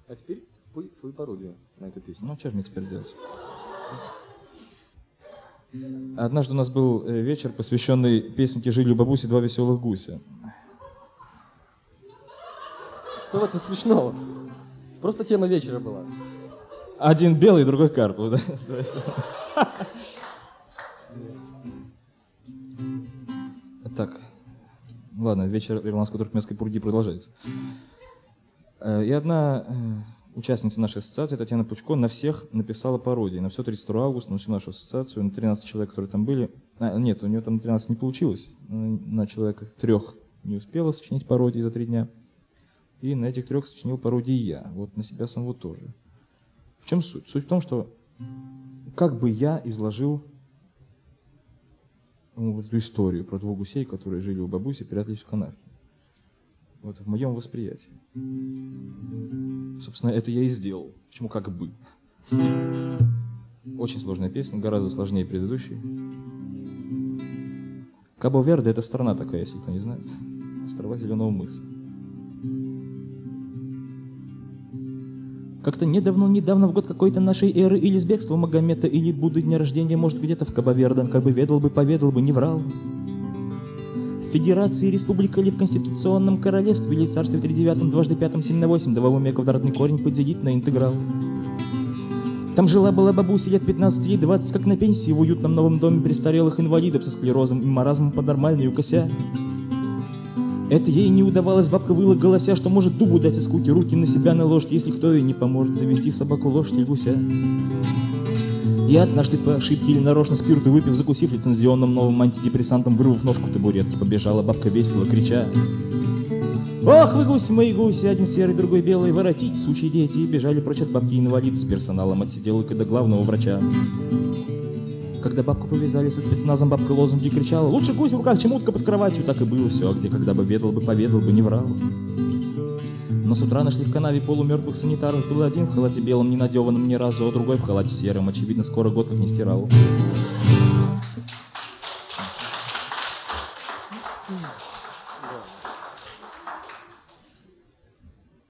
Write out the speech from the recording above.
А теперь спой свою пародию на эту песню. Ну, что же мне теперь делать? Однажды у нас был вечер, посвященный песенке «Жили у бабуси два веселых гуся». Что в этом смешного? Просто тема вечера была. Один белый, другой карпов, да? Так, ладно, вечер ирландско-туркменской пурги продолжается. И одна участница нашей ассоциации, Татьяна Пучко, на всех написала пародии. На все 32 августа, на всю нашу ассоциацию, на 13 человек, которые там были. Нет, у нее там на 13 не получилось. На человека 3 не успела сочинить пародии за 3 дня. И на этих 3 сочинил пародии я. Вот на себя самого тоже. В чем суть? Суть в том, что как бы я изложил вот эту историю про 2 гусей, которые жили у бабуси и прятались в канавке. Вот в моем восприятии. Собственно, это я и сделал. Почему как бы? Очень сложная песня, гораздо сложнее предыдущей. Кабо-Верде — это страна такая, если кто не знает. Острова Зеленого мыса. Как-то недавно, в год какой-то нашей эры, или с бегством Магомета, или Будды дня рождения, может, где-то в Кабо-Верде, как бы ведал бы, поведал бы, не врал. В Федерации, республика или в Конституционном королевстве, или царстве в 39-м, 2×5, 7 на 8, 2 в уме квадратный корень поделить на интеграл. Там жила-была бабуся лет 15 или 20, как на пенсии, в уютном новом доме престарелых инвалидов со склерозом и маразмом по-нормальной кося. Это ей не удавалось, бабка выла, голося, что может дубу дать из скуки, руки на себя наложить, если кто ей не поможет завести собаку, лошадь или гуся. И однажды по ошибке или нарочно спирту выпив, закусив лицензионным новым антидепрессантом, вырвав ножку табуретки, побежала бабка весело, крича: «Ох вы, гуси мои гуси, один серый, другой белый, воротить, сучьи дети!» И бежали прочь от бабки инвалид с персоналом от сиделок и до главного врача. Когда бабку повязали со спецназом, бабка лозунги кричала: «Лучше гусь в руках, чем утка под кроватью!» Так и было все, а где когда бы ведал бы, поведал бы, не врал. Но с утра нашли в канаве полумертвых санитаров. Был один в халате белом, не надеванном ни разу, а другой в халате сером. Очевидно, скоро год как не стирал.